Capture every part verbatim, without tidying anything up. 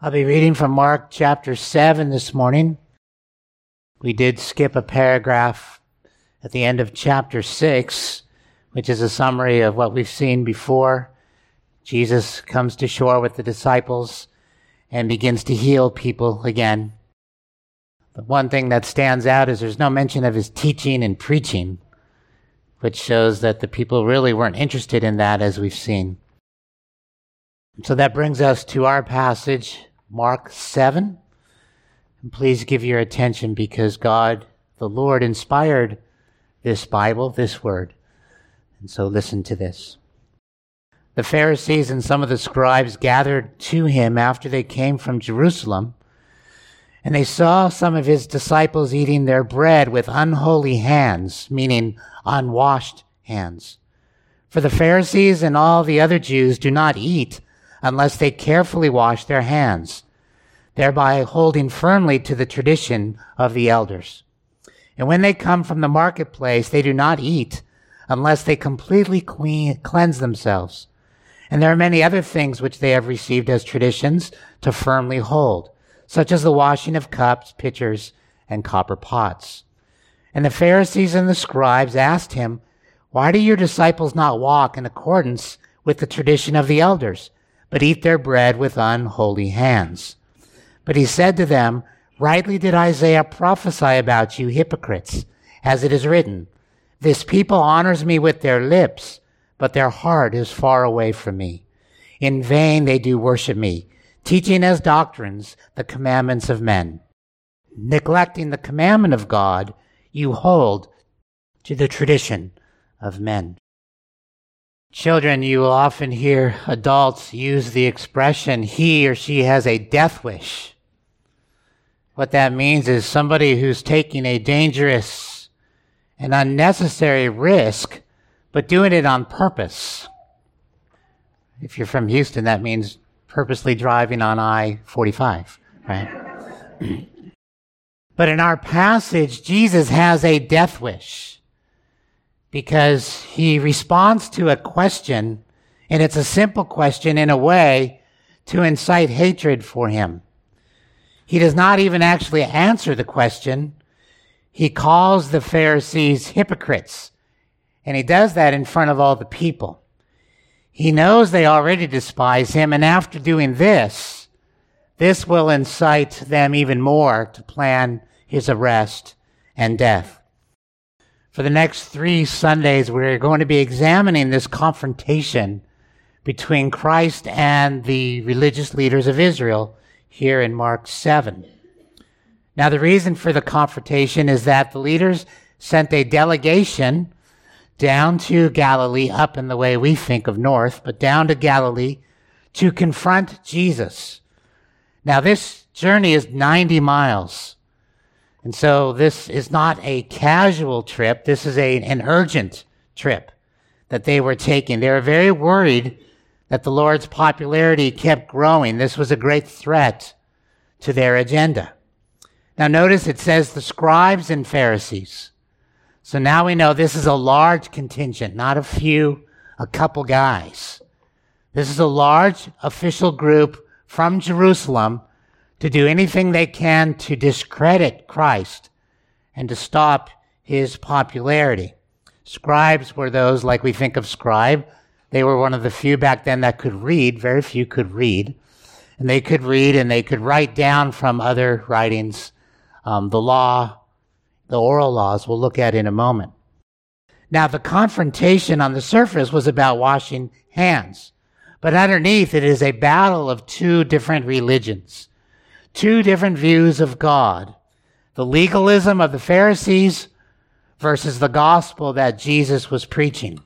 I'll be reading from Mark chapter seven this morning. We did skip a paragraph at the end of chapter six, which is a summary of what we've seen before. Jesus comes to shore with the disciples and begins to heal people again. But one thing that stands out is there's no mention of his teaching and preaching, which shows that the people really weren't interested in that, as we've seen. So that brings us to our passage, Mark seven. And please give your attention because God, the Lord, inspired this Bible, this word. And so listen to this. The Pharisees and some of the scribes gathered to him after they came from Jerusalem, and they saw some of his disciples eating their bread with unholy hands, meaning unwashed hands. For the Pharisees and all the other Jews do not eat unless they carefully wash their hands, thereby holding firmly to the tradition of the elders. And when they come from the marketplace, they do not eat unless they completely clean, cleanse themselves. And there are many other things which they have received as traditions to firmly hold, such as the washing of cups, pitchers, and copper pots. And the Pharisees and the scribes asked him, "Why do your disciples not walk in accordance with the tradition of the elders, but eat their bread with unholy hands?" But he said to them, "Rightly did Isaiah prophesy about you hypocrites, as it is written, 'This people honors me with their lips, but their heart is far away from me. In vain they do worship me, teaching as doctrines the commandments of men. Neglecting the commandment of God, you hold to the tradition of men.'" Children, you will often hear adults use the expression, "he or she has a death wish." What that means is somebody who's taking a dangerous and unnecessary risk, but doing it on purpose. If you're from Houston, that means purposely driving on I forty-five, right? But in our passage, Jesus has a death wish because he responds to a question, and it's a simple question in a way to incite hatred for him. He does not even actually answer the question. He calls the Pharisees hypocrites, and he does that in front of all the people. He knows they already despise him, and after doing this, this will incite them even more to plan his arrest and death. For the next three Sundays, we're going to be examining this confrontation between Christ and the religious leaders of Israel here in Mark seven. Now, the reason for the confrontation is that the leaders sent a delegation down to Galilee, up in the way we think of north, but down to Galilee to confront Jesus. Now, this journey is ninety miles. And so this is not a casual trip. This is a, an urgent trip that they were taking. They were very worried that the Lord's popularity kept growing. This was a great threat to their agenda. Now notice it says the scribes and Pharisees. So now we know this is a large contingent, not a few, a couple guys. This is a large official group from Jerusalem to do anything they can to discredit Christ and to stop his popularity. Scribes were those, like we think of scribe. They were one of the few back then that could read. Very few could read. And they could read and they could write down from other writings um, the law, the oral laws we'll look at in a moment. Now, the confrontation on the surface was about washing hands. But underneath, it is a battle of two different religions, two different views of God. The legalism of the Pharisees versus the gospel that Jesus was preaching.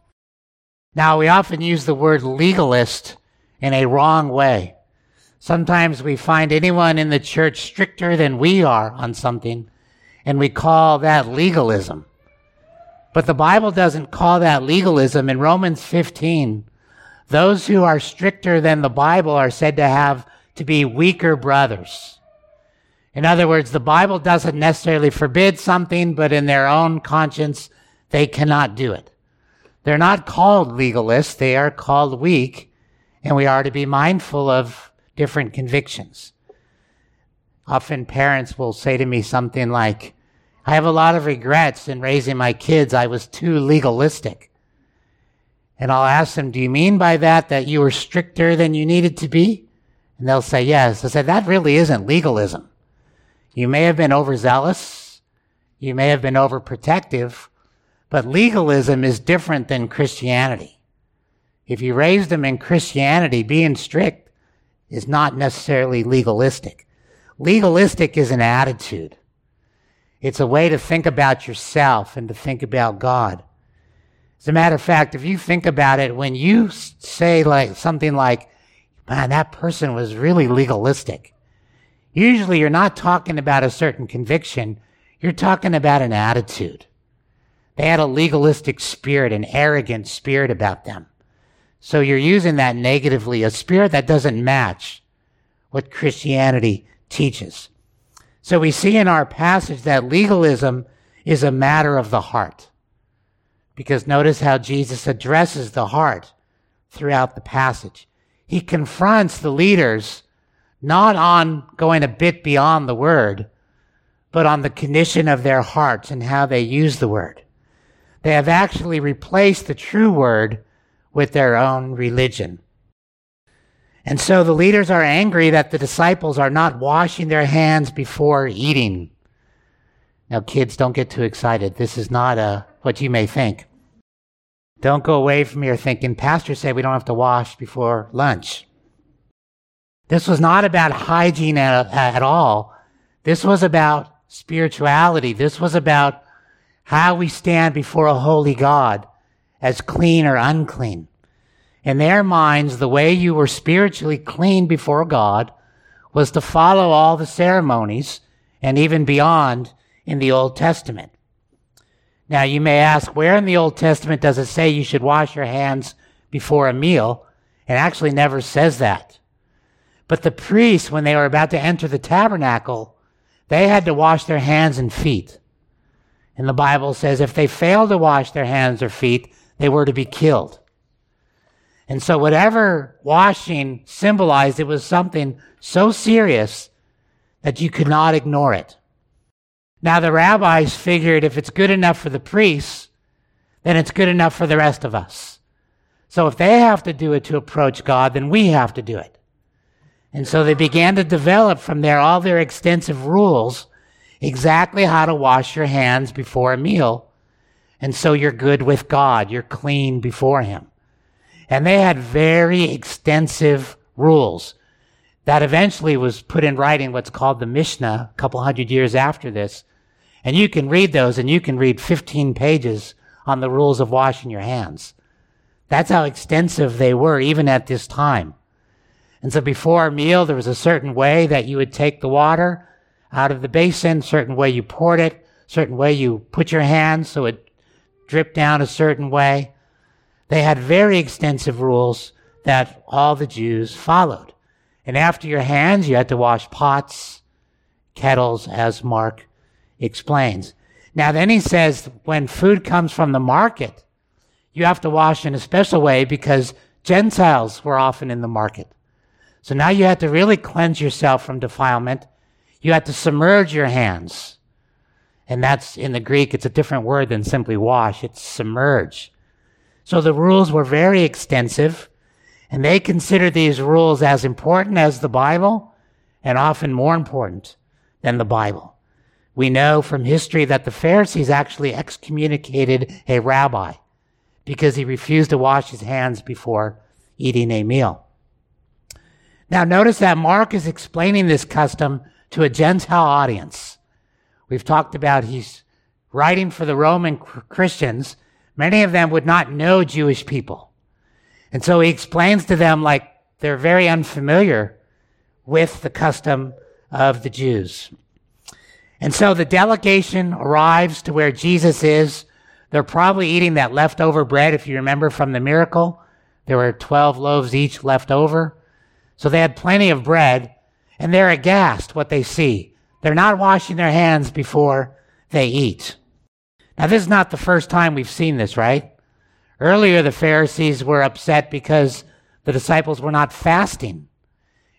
Now, we often use the word legalist in a wrong way. Sometimes we find anyone in the church stricter than we are on something, and we call that legalism. But the Bible doesn't call that legalism. In Romans fifteen, those who are stricter than the Bible are said to have to be weaker brothers. In other words, the Bible doesn't necessarily forbid something, but in their own conscience, they cannot do it. They're not called legalists, they are called weak, and we are to be mindful of different convictions. Often parents will say to me something like, I have a lot of regrets in raising my kids. I was too legalistic. And I'll ask them, do you mean by that that you were stricter than you needed to be? And they'll say, yes. I said, that really isn't legalism. You may have been overzealous. You may have been overprotective. But legalism is different than Christianity. If you raised them in Christianity, being strict is not necessarily legalistic. Legalistic is an attitude. It's a way to think about yourself and to think about God. As a matter of fact, if you think about it, when you say like something like, man, that person was really legalistic, usually you're not talking about a certain conviction. You're talking about an attitude. They had a legalistic spirit, an arrogant spirit about them. So you're using that negatively, a spirit that doesn't match what Christianity teaches. So we see in our passage that legalism is a matter of the heart. Because notice how Jesus addresses the heart throughout the passage. He confronts the leaders not on going a bit beyond the word, but on the condition of their hearts and how they use the word. They have actually replaced the true word with their own religion. And so the leaders are angry that the disciples are not washing their hands before eating. Now, kids, don't get too excited. This is not a, what you may think. Don't go away from here thinking, Pastor said we don't have to wash before lunch. This was not about hygiene at, at all. This was about spirituality. This was about how we stand before a holy God as clean or unclean. In their minds, the way you were spiritually clean before God was to follow all the ceremonies and even beyond in the Old Testament. Now, you may ask, where in the Old Testament does it say you should wash your hands before a meal? It actually never says that. But the priests, when they were about to enter the tabernacle, they had to wash their hands and feet. And the Bible says if they failed to wash their hands or feet, they were to be killed. And so whatever washing symbolized, it was something so serious that you could not ignore it. Now the rabbis figured if it's good enough for the priests, then it's good enough for the rest of us. So if they have to do it to approach God, then we have to do it. And so they began to develop from there all their extensive rules, exactly how to wash your hands before a meal. And so you're good with God. You're clean before Him. And they had very extensive rules that eventually was put in writing, what's called the Mishnah, a couple hundred years after this. And you can read those, and you can read fifteen pages on the rules of washing your hands. That's how extensive they were, even at this time. And so before a meal, there was a certain way that you would take the water out of the basin, certain way you poured it, certain way you put your hands so it dripped down a certain way. They had very extensive rules that all the Jews followed. And after your hands, you had to wash pots, kettles, as Mark explains. Now then he says when food comes from the market, you have to wash in a special way because Gentiles were often in the market. So now you had to really cleanse yourself from defilement. You had to submerge your hands. And that's, in the Greek, it's a different word than simply wash. It's submerge. So the rules were very extensive, and they considered these rules as important as the Bible and often more important than the Bible. We know from history that the Pharisees actually excommunicated a rabbi because he refused to wash his hands before eating a meal. Now notice that Mark is explaining this custom to a Gentile audience. We've talked about he's writing for the Roman Christians. Many of them would not know Jewish people. And so he explains to them like they're very unfamiliar with the custom of the Jews. And so the delegation arrives to where Jesus is. They're probably eating that leftover bread. If you remember from the miracle, there were twelve loaves each left over. So they had plenty of bread, and they're aghast what they see. They're not washing their hands before they eat. Now, this is not the first time we've seen this, right? Earlier, the Pharisees were upset because the disciples were not fasting.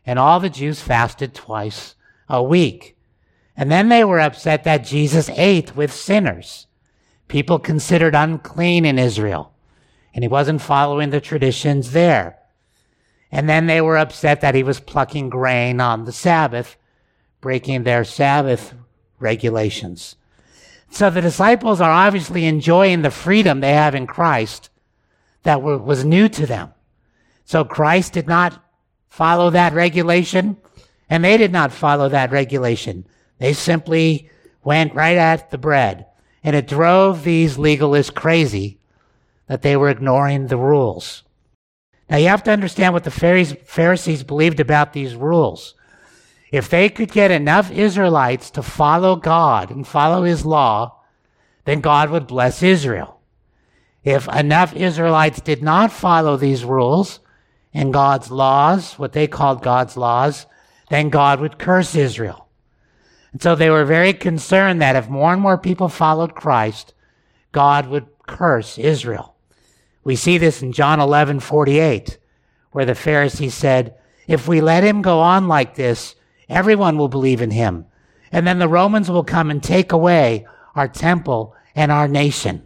and all the Jews fasted twice a week. And then they were upset that Jesus ate with sinners, people considered unclean in Israel, and he wasn't following the traditions there. And then they were upset that he was plucking grain on the Sabbath, breaking their Sabbath regulations. So the disciples are obviously enjoying the freedom they have in Christ that was new to them. So Christ did not follow that regulation, and they did not follow that regulation. They simply went right at the bread, and it drove these legalists crazy that they were ignoring the rules. Now you have to understand what the Pharisees believed about these rules. If they could get enough Israelites to follow God and follow his law, then God would bless Israel. If enough Israelites did not follow these rules and God's laws, what they called God's laws, then God would curse Israel. And so they were very concerned that if more and more people followed Christ, God would curse Israel. We see this in John eleven forty-eight, where the Pharisees said, if we let him go on like this, everyone will believe in him. And then the Romans will come and take away our temple and our nation.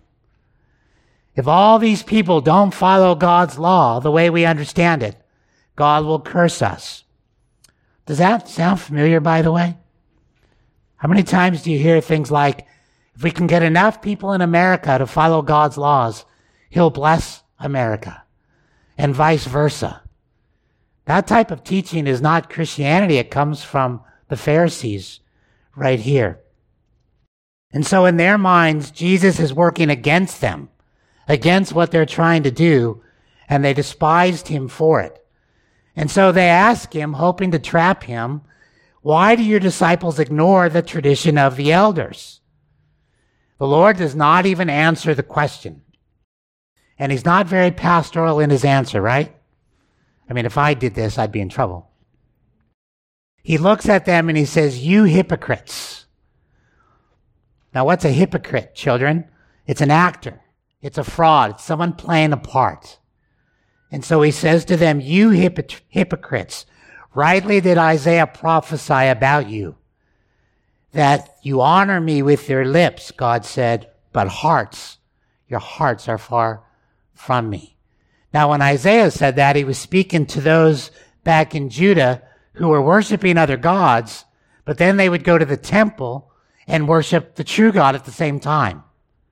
If all these people don't follow God's law the way we understand it, God will curse us. Does that sound familiar, by the way? How many times do you hear things like, if we can get enough people in America to follow God's laws, he'll bless America, and vice versa? That type of teaching is not Christianity. It comes from the Pharisees right here. And so in their minds, Jesus is working against them, against what they're trying to do, and they despised him for it. And so they ask him, hoping to trap him, why do your disciples ignore the tradition of the elders? The Lord does not even answer the question. And he's not very pastoral in his answer, right? I mean, if I did this, I'd be in trouble. He looks at them and he says, you hypocrites. Now, what's a hypocrite, children? It's an actor. It's a fraud. It's someone playing a part. And so he says to them, you hypocr- hypocrites, rightly did Isaiah prophesy about you, that you honor me with your lips, God said, but hearts, your hearts are far from me. Now, when Isaiah said that, he was speaking to those back in Judah who were worshiping other gods, but then they would go to the temple and worship the true God at the same time.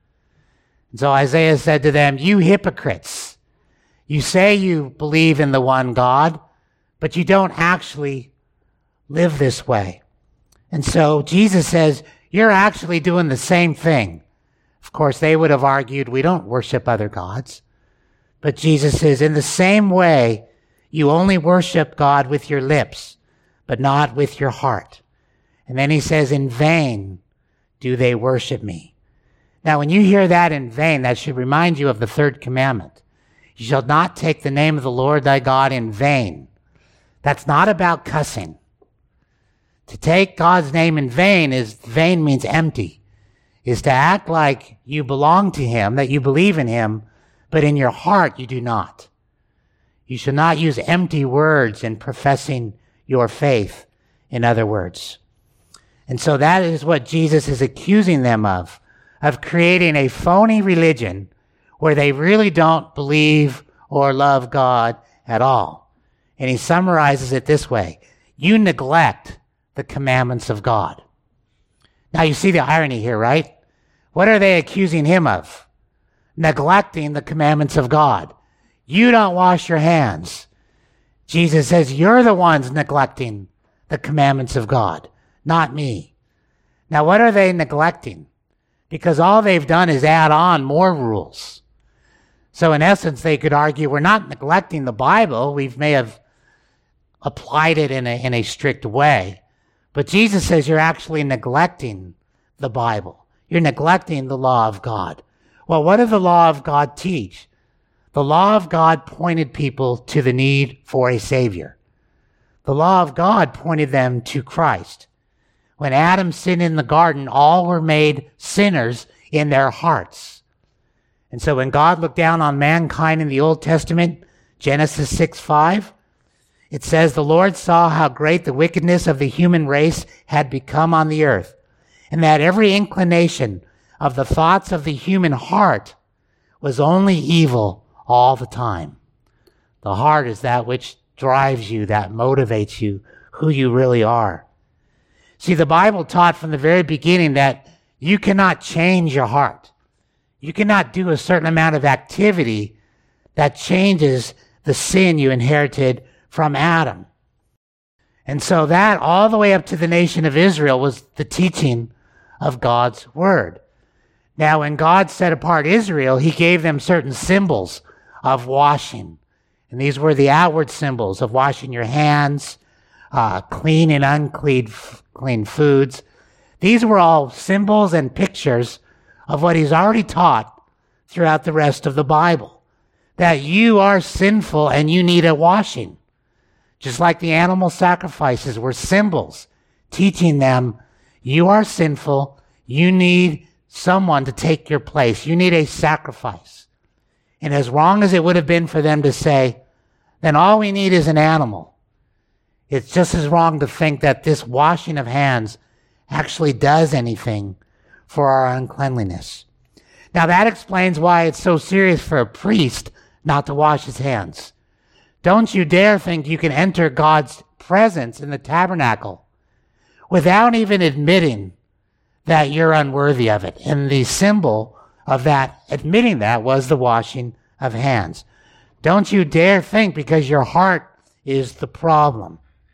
And so Isaiah said to them, you hypocrites, you say you believe in the one God, but you don't actually live this way. And so Jesus says, you're actually doing the same thing. Of course, they would have argued, we don't worship other gods. But Jesus says, in the same way, you only worship God with your lips, but not with your heart. And then he says, in vain do they worship me. Now, when you hear that in vain, that should remind you of the third commandment. You shall not take the name of the Lord thy God in vain. That's not about cussing. To take God's name in vain is, vain means empty, is to act like you belong to him, that you believe in him, but in your heart you do not. You should not use empty words in professing your faith, in other words. And so that is what Jesus is accusing them of, of creating a phony religion where they really don't believe or love God at all. And he summarizes it this way: you neglect the commandments of God. Now you see the irony here, right? What are they accusing him of? Neglecting the commandments of God. You don't wash your hands. Jesus says, you're the ones neglecting the commandments of God, not me. Now, what are they neglecting? Because all they've done is add on more rules. So in essence, they could argue, we're not neglecting the Bible. We may have applied it in a, in a strict way. But Jesus says you're actually neglecting the Bible. You're neglecting the law of God. Well, what did the law of God teach? The law of God pointed people to the need for a Savior. The law of God pointed them to Christ. When Adam sinned in the garden, all were made sinners in their hearts. And so when God looked down on mankind in the Old Testament, Genesis six five, It says, the Lord saw how great the wickedness of the human race had become on the earth, and that every inclination of the thoughts of the human heart was only evil all the time. The heart is that which drives you, that motivates you, who you really are. See, the Bible taught from the very beginning that you cannot change your heart. You cannot do a certain amount of activity that changes the sin you inherited from Adam. And so that all the way up to the nation of Israel was the teaching of God's word. Now, when God set apart Israel, he gave them certain symbols of washing. And these were the outward symbols of washing your hands, uh, clean and unclean clean foods. These were all symbols and pictures of what he's already taught throughout the rest of the Bible. That you are sinful and you need a washing. Just like the animal sacrifices were symbols, teaching them you are sinful, you need someone to take your place, you need a sacrifice. And as wrong as it would have been for them to say, then all we need is an animal, it's just as wrong to think that this washing of hands actually does anything for our uncleanliness. Now that explains why it's so serious for a priest not to wash his hands. Don't you dare think you can enter God's presence in the tabernacle without even admitting that you're unworthy of it. And the symbol of that, admitting that, was the washing of hands. Don't you dare think because your heart is the problem.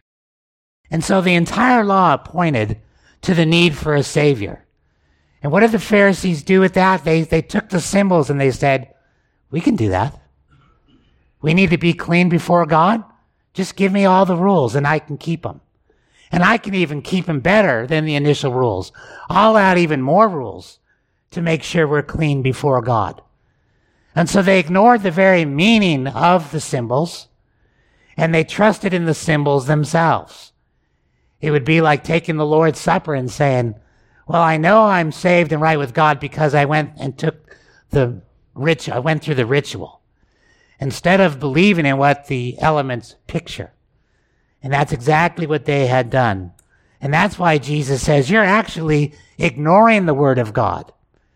And so the entire law pointed to the need for a Savior. And what did the Pharisees do with that? They, they took the symbols and they said, we can do that. We need to be clean before God. Just give me all the rules and I can keep them. And I can even keep them better than the initial rules. I'll add even more rules to make sure we're clean before God. And so they ignored the very meaning of the symbols and they trusted in the symbols themselves. It would be like taking the Lord's Supper and saying, well, I know I'm saved and right with God because I went and took the rit- I went through the ritual, instead of believing in what the elements picture. And that's exactly what they had done. And that's why Jesus says, you're actually ignoring the word of God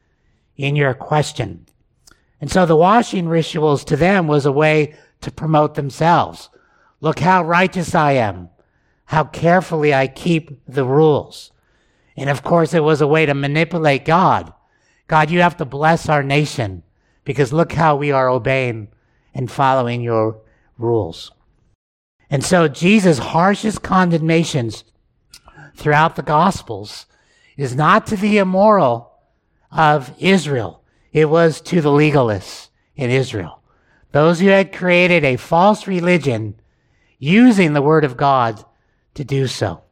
in your question. And so the washing rituals to them was a way to promote themselves. Look how righteous I am, how carefully I keep the rules. And of course, it was a way to manipulate God. God, you have to bless our nation because look how we are obeying and following your rules. And so Jesus' harshest condemnations throughout the Gospels is not to the immoral of Israel. It was to the legalists in Israel. Those who had created a false religion using the word of God to do so.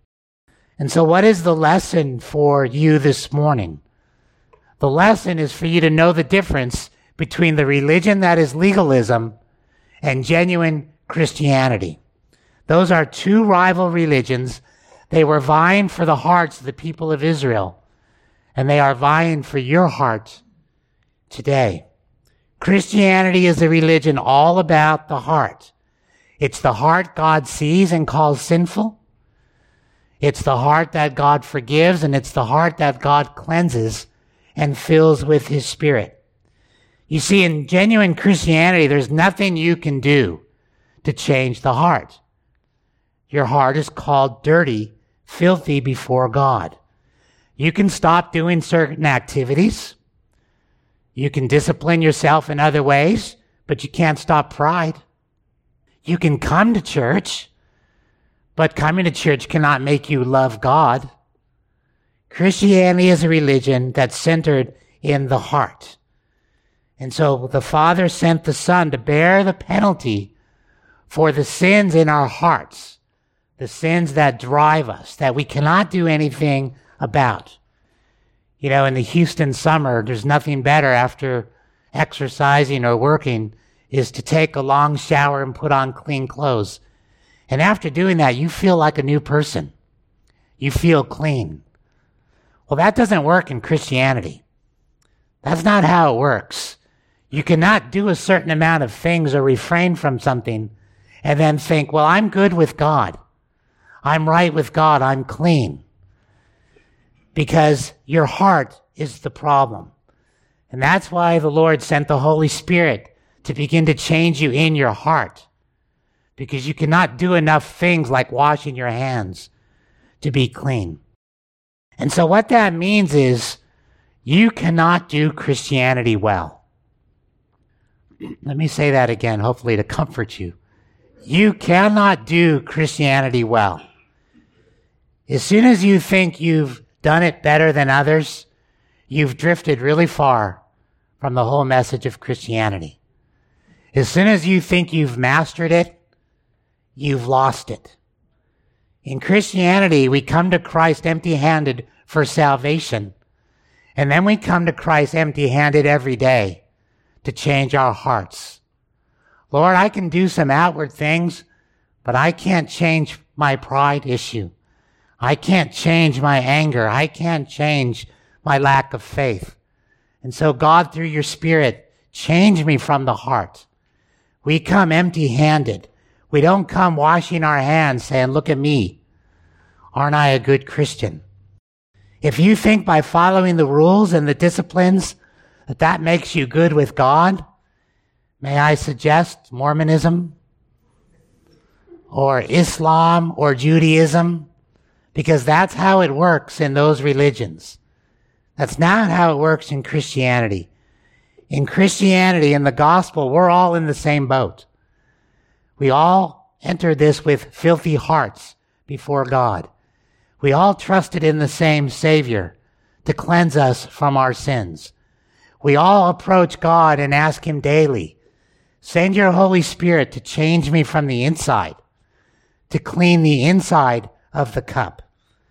And so what is the lesson for you this morning? The lesson is for you to know the difference between the religion that is legalism and genuine Christianity. Those are two rival religions. They were vying for the hearts of the people of Israel, and they are vying for your heart today. Christianity is a religion all about the heart. It's the heart God sees and calls sinful. It's the heart that God forgives, and it's the heart that God cleanses and fills with his Spirit. You see, in genuine Christianity, there's nothing you can do to change the heart. Your heart is called dirty, filthy before God. You can stop doing certain activities. You can discipline yourself in other ways, but you can't stop pride. You can come to church, but coming to church cannot make you love God. Christianity is a religion that's centered in the heart. And so the Father sent the Son to bear the penalty for the sins in our hearts, the sins that drive us, that we cannot do anything about. You know, in the Houston summer, there's nothing better after exercising or working is to take a long shower and put on clean clothes. And after doing that, you feel like a new person. You feel clean. Well, that doesn't work in Christianity. That's not how it works. You cannot do a certain amount of things or refrain from something and then think, well, I'm good with God. I'm right with God. I'm clean. Because your heart is the problem. And that's why the Lord sent the Holy Spirit to begin to change you in your heart. Because you cannot do enough things like washing your hands to be clean. And so what that means is you cannot do Christianity well. Let me say that again, hopefully to comfort you. You cannot do Christianity well. As soon as you think you've done it better than others, you've drifted really far from the whole message of Christianity. As soon as you think you've mastered it, you've lost it. In Christianity, we come to Christ empty-handed for salvation, and then we come to Christ empty-handed every day to change our hearts. Lord, I can do some outward things, but I can't change my pride issue. I can't change my anger. I can't change my lack of faith. And so God, through your Spirit, change me from the heart. We come empty-handed. We don't come washing our hands saying, look at me. Aren't I a good Christian? If you think by following the rules and the disciplines that that makes you good with God, may I suggest Mormonism or Islam or Judaism? Because that's how it works in those religions. That's not how it works in Christianity. In Christianity, in the gospel, we're all in the same boat. We all entered this with filthy hearts before God. We all trusted in the same Savior to cleanse us from our sins. We all approach God and ask Him daily, send your Holy Spirit to change me from the inside, to clean the inside of the cup.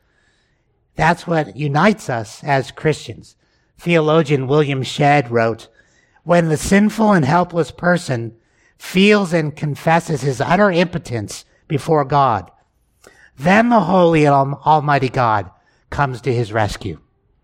That's what unites us as Christians. Theologian William Shedd wrote, when the sinful and helpless person feels and confesses his utter impotence before God, then the holy and almighty God comes to his rescue.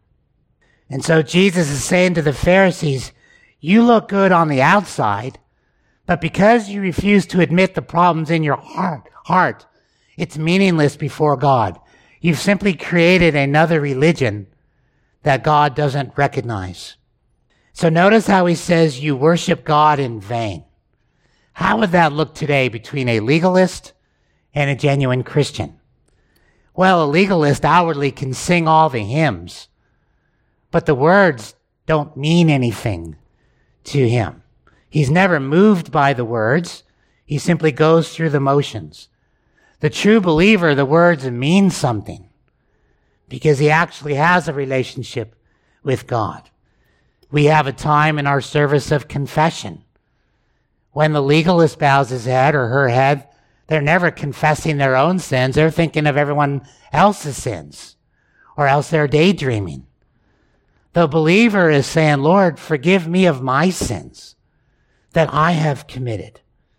And so Jesus is saying to the Pharisees, you look good on the outside, but because you refuse to admit the problems in your heart, heart, it's meaningless before God. You've simply created another religion that God doesn't recognize. So notice how he says you worship God in vain. How would that look today between a legalist and a genuine Christian? Well, a legalist outwardly can sing all the hymns, but the words don't mean anything to him. He's never moved by the words. He simply goes through the motions. The true believer, the words mean something because he actually has a relationship with God. We have a time in our service of confession. When the legalist bows his head or her head, they're never confessing their own sins. They're thinking of everyone else's sins, or else they're daydreaming. The believer is saying, Lord, forgive me of my sins that I have committed.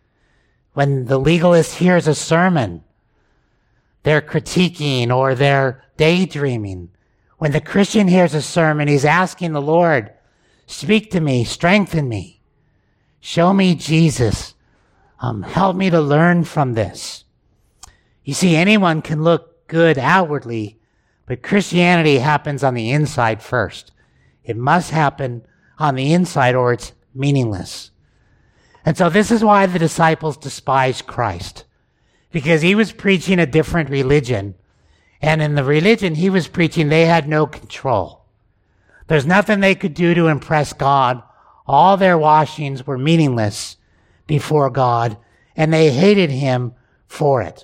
When the legalist hears a sermon, they're critiquing or they're daydreaming. When the Christian hears a sermon, he's asking the Lord, speak to me, strengthen me, show me Jesus, um, help me to learn from this. You see, anyone can look good outwardly, but Christianity happens on the inside first. It must happen on the inside or it's meaningless. And so this is why the disciples despised Christ, because he was preaching a different religion. And in the religion he was preaching, they had no control. There's nothing they could do to impress God. All their washings were meaningless before God, and they hated him for it.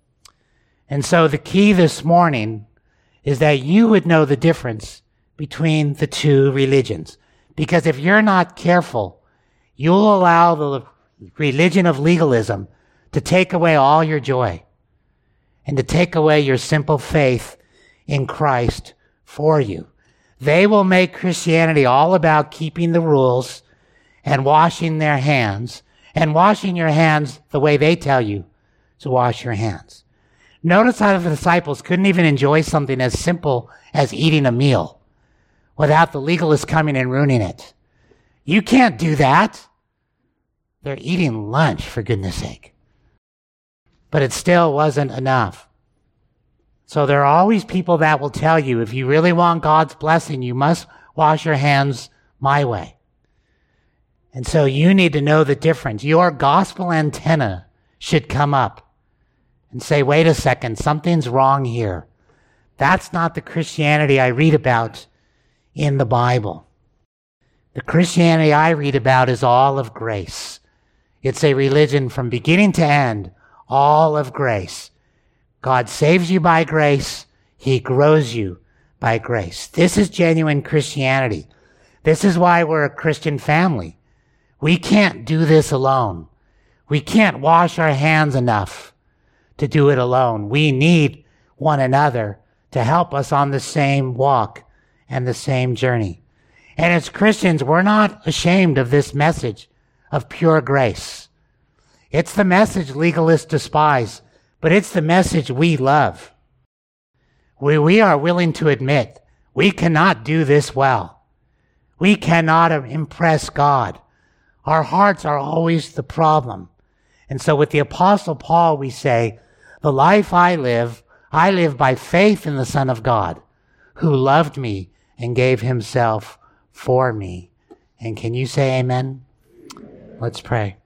And so the key this morning is that you would know the difference between the two religions. Because if you're not careful, you'll allow the religion of legalism to take away all your joy and to take away your simple faith in Christ for you. They will make Christianity all about keeping the rules and washing their hands, and washing your hands the way they tell you to wash your hands. Notice how the disciples couldn't even enjoy something as simple as eating a meal without the legalists coming and ruining it. You can't do that. They're eating lunch, for goodness sake. but it still wasn't enough. So there are always people that will tell you, if you really want God's blessing, you must wash your hands my way. And so you need to know the difference. Your gospel antenna should come up and say, wait a second, something's wrong here. That's not the Christianity I read about in the Bible. The Christianity I read about is all of grace. It's a religion from beginning to end, all of grace. God saves you by grace. He grows you by grace. This is genuine Christianity. This is why we're a Christian family. We can't do this alone. We can't wash our hands enough to do it alone. We need one another to help us on the same walk and the same journey. And as Christians, we're not ashamed of this message of pure grace. It's the message legalists despise, but it's the message we love. We, we are willing to admit we cannot do this well. We cannot impress God. Our hearts are always the problem. And so with the Apostle Paul, we say, the life I live, I live by faith in the Son of God, who loved me and gave himself for me. And can you say amen? Let's pray.